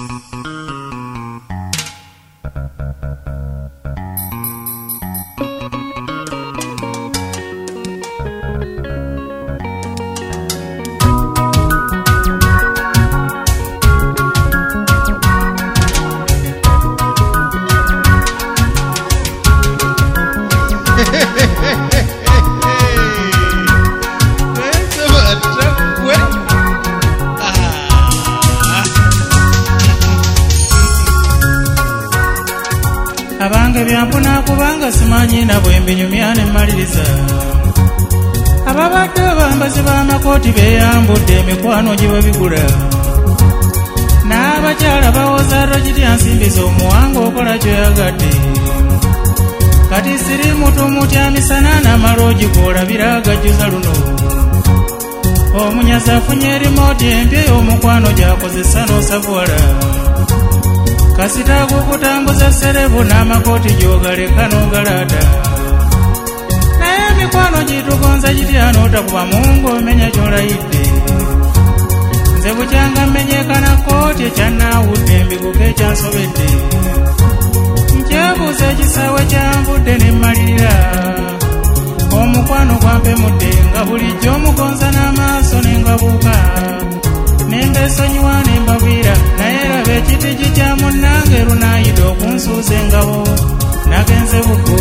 Abange byampuna kubanga simanyi na bwembinyumya ne mmaliriza. Ababadde bambazi b'amakooti beeyambudde emikwano gye babigula. N'abakyala bawoza ragitya nsimbiza omuwanga okola ky'oyagadde. Kati siri mutu mutya misana n'amaloogi gw'olabira agajjuza luno. Omunyazi afunye erimooti empya ey'omukwano gy'akozesa n'osavuwala. Kasita kukutambuza serebu n'amakooti gy'ogaleka n'ogalaada. Naye emikwano gitugonza gitya n'otakuba mungu omenya gy'olayidde. Nze bukyanga mmenyeka na kooti ekyannaawudde mbiguke ekyansobedde. Nkyebuuza ekisaawe kyanvudde ne mmalirira. Omukwano gwampemudde nga bulijjo omugonza n'amaaso ne ngabuuka. Nembesonyiwa ne mbabwira naye laba ekitigi kya munnange lunaayida okunsuuza engabo. Nagenze buggo.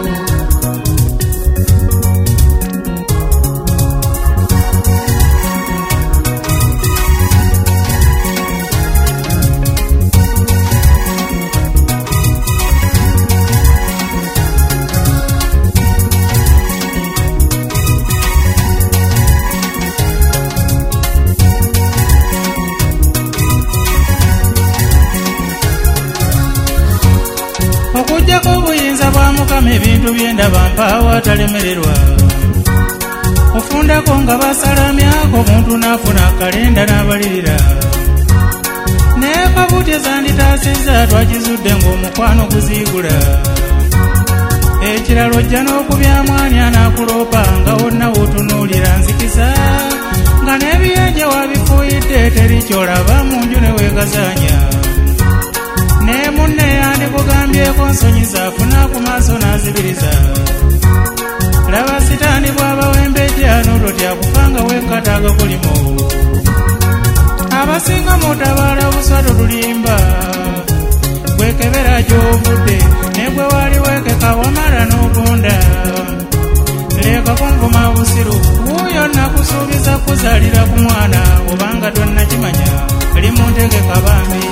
Okujjako obuyinza bwa Mukama ebintu byendaba mpaawo atalemererwa. Ofundako nga basalamyako omuntu n'afuna kalenda n'abalirira. Naye kabuuti ezanditaasizza twakizudde ng'omukwano guziigula. Ekiralo ojja n'okubyamwani anaakuloopa nga wonna wotunuulira nzikiza. Nga n'ebiyanja wabifuuyidde teri ky'olaba mu nju ne weegazaanya. Ne munne yandikugambyeko nsonyiza afuna ku maaso n'azibiriza. Laba sitaani bw'abawembejja n'ototya kufa nga weekataaga kulimo. Abasinga mutabaala buswato lulimba. Gwekebera gy'ovudde ne gwe wali weekeka wamala n'ogonda. Leka kunvuma busiru wuuyo nakusuubiza kuzaalira ku mwana obanga tonnakimanya limuntegeka bambi.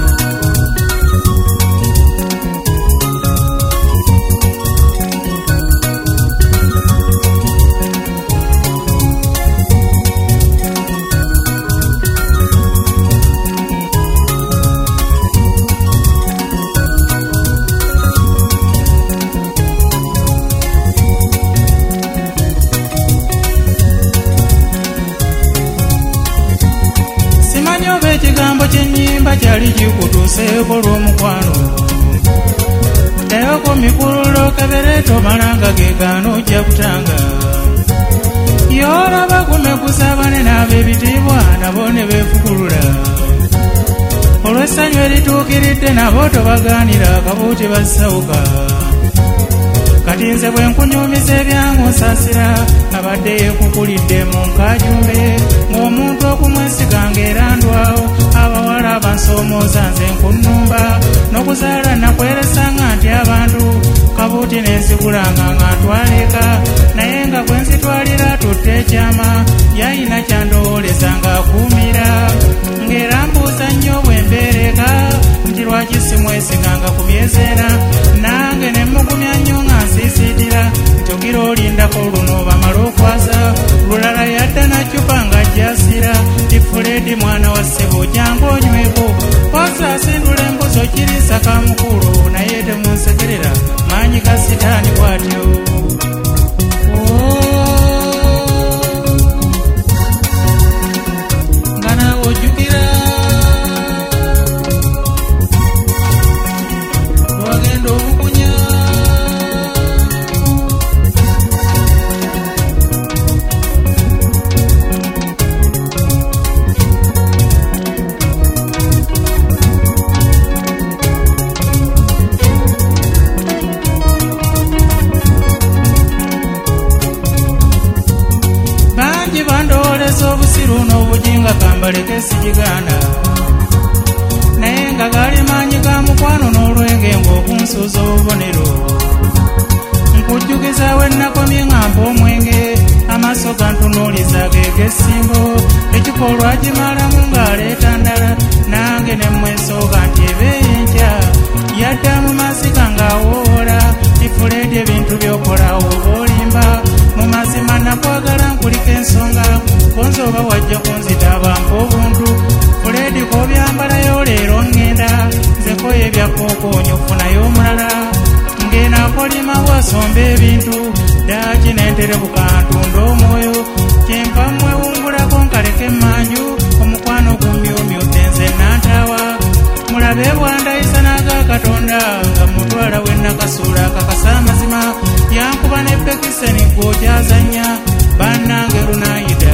Ekigambo ky'ennyimba kyali kikutuuseeko lw'omukwano. Dayoko mikululo kebere tomalanga geegaana ojja kutanga. Y'olaba kumekusa bane n'ab'ebitiibwa nabo ne beefukulula. Olw'essanyu erituukiridde nabo tobagaanira akabuuti bassawuka. Kati nze bwe nkunyumiza ebyangu nsaasira abadde yeekukulidde mu nkaajumbe ng'omuntu okumwesiga ng'erandwawo abawala abansoomooza nze nkunnumba n'okuzaala nakweresanga nti abantu kabuuti n'enzigulanga nga ntwaleka naye nga gwe nzitwalira tutte ekyama yayina kyandowooleza ng'akuumira ng'era mbuuza nnyo bwe mbeereka nti lwaki simwesiganga ku byezeera nange ne mugumya nnyo nga nsiisiitira ntogira olindako luno bamala okwaza lulala yadda na ccupa nga jjasira ti Fuledi mwana wa ssebo jangu onyweko osaasindula embuzi okiriisa kamukulu naye temunsekerera maanyi ga sitaani bw'atyo. Nga naawe ojjukira lwagenda obukunya. nga kambaleke sigigaana naye nga gali maanyi ga mukwano n'olwenge ng'okunsuuza obubonero nkujjukiza we nakomye ng'ampa omwenge amaaso gantunuuliza geeg'essimbo ekikolwa gimalamu ng'aleeta ndala nange ne mmwesooga nti ebeeyi enkya yadda mu masika ng'awoola ifuleedi ebintu by'okola oba olimba mu mazima nakwagala nkulika ensonga konze oba wajja kunzita bampa obuntu fuleedi k'obyambalayo leero ŋŋenda nzekoyo ebyakookoonyo funayo omulala ng'enaakolima bwasomba ebintu daaki n'enterebuka ntunda omwoyo kyempa mwewungulako nkaleka emmanju omukwano gumyumyute nze nantaawa mulabe bwandayisa n'aga katonda nga mutwala we nakasuula akakasa amazima yankuba n'ebbekiseni gw'okyazannya bannange lunayida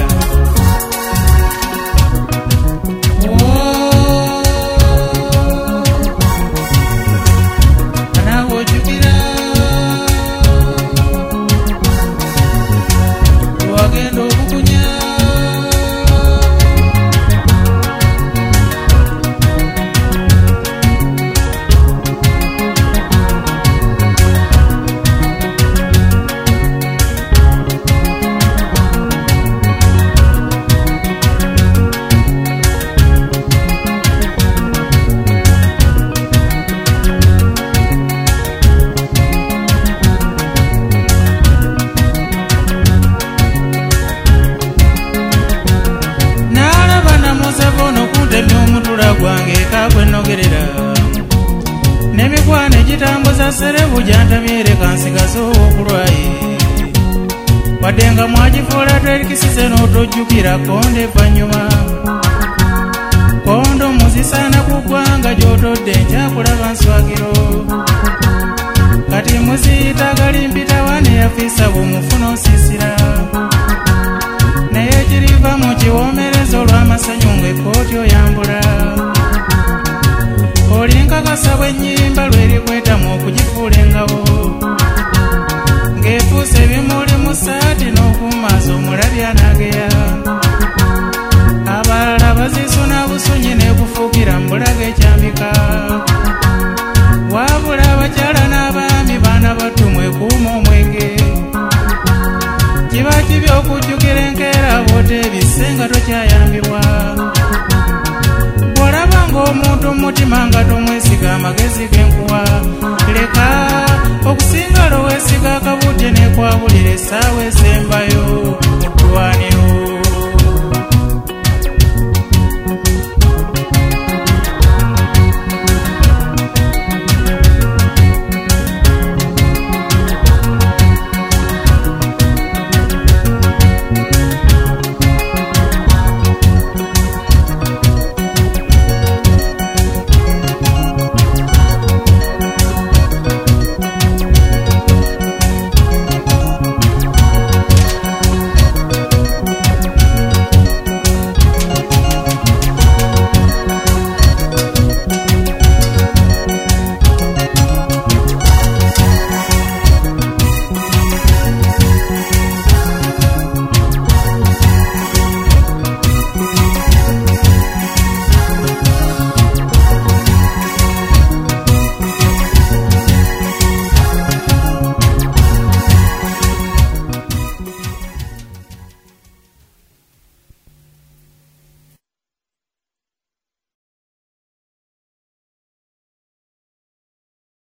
gwange kakwenogerera n'emikwano egitambuza serebu gyantamyere kansigaza okulwaye wadde nga mwagifuula terikisize n'otojjukira konde evvannyuma kondo muzisaana ku ggwanga gy'otodde nkyakulaba nswagiro kati muziyita galimpitawa neyafiisa bw'omufuna osiisira naye kiriva mu kiwoomereza olw'amasanyu ng'ekkooti oyambula olinkakasa bw'ennyimba lwerikwetamu okugifuula engabo ng'efuuse ebimuli mu ssaati n'okumaaso omulabi anageya abalala bazisuna busunyi n'ekufuukira mu bulaga ekyambika wabula abakyala n'abaami baana battu mwekuuma omwenge kiba kibi okujjukira enkeera bw'ote ebisse nga tokyayambibwa bw'olaba ng'omuntu mutima nga tomwesiga amagezi g'enkuwa leka okusinga loweesiga akabuute n'ekwabulira essaawa esembayo mu ddwaniro